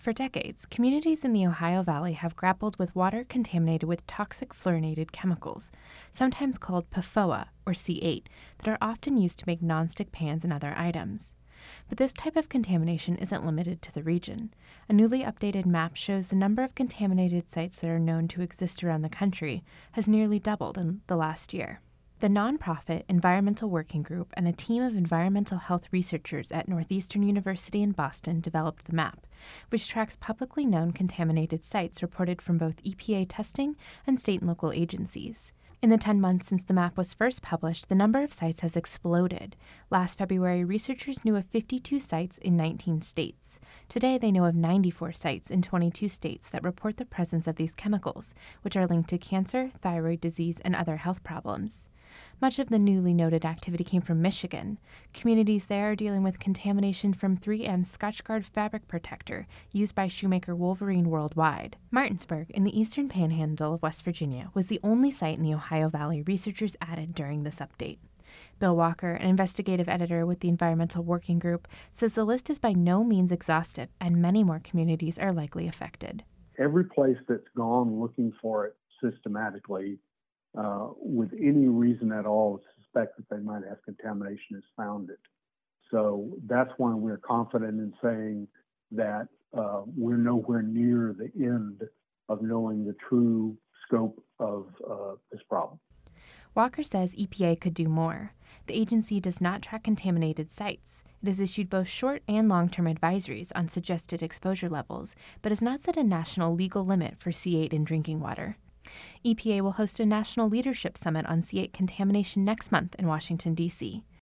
For decades, communities in the Ohio Valley have grappled with water contaminated with toxic fluorinated chemicals, sometimes called PFOA or C8, that are often used to make nonstick pans and other items. But this type of contamination isn't limited to the region. A newly updated map shows the number of contaminated sites that are known to exist around the country has nearly doubled in the last year. The nonprofit Environmental Working Group and a team of environmental health researchers at Northeastern University in Boston developed the map, which tracks publicly known contaminated sites reported from both EPA testing and state and local agencies. In the 10 months since the map was first published, the number of sites has exploded. Last February, researchers knew of 52 sites in 19 states. Today, they know of 94 sites in 22 states that report the presence of these chemicals, which are linked to cancer, thyroid disease, and other health problems. Much of the newly noted activity came from Michigan. Communities there are dealing with contamination from 3M's Scotchgard fabric protector used by shoemaker Wolverine worldwide. Martinsburg, in the eastern panhandle of West Virginia, was the only site in the Ohio Valley researchers added during this update. Bill Walker, an investigative editor with the Environmental Working Group, says the list is by no means exhaustive and many more communities are likely affected. Every place that's gone looking for it systematically with any reason at all to suspect that they might have contamination has found it. So that's why we're confident in saying that we're nowhere near the end of knowing the true scope of this problem. Walker says EPA could do more. The agency does not track contaminated sites. It has issued both short and long-term advisories on suggested exposure levels, but has not set a national legal limit for C8 in drinking water. EPA will host a national leadership summit on C8 contamination next month in Washington, D.C.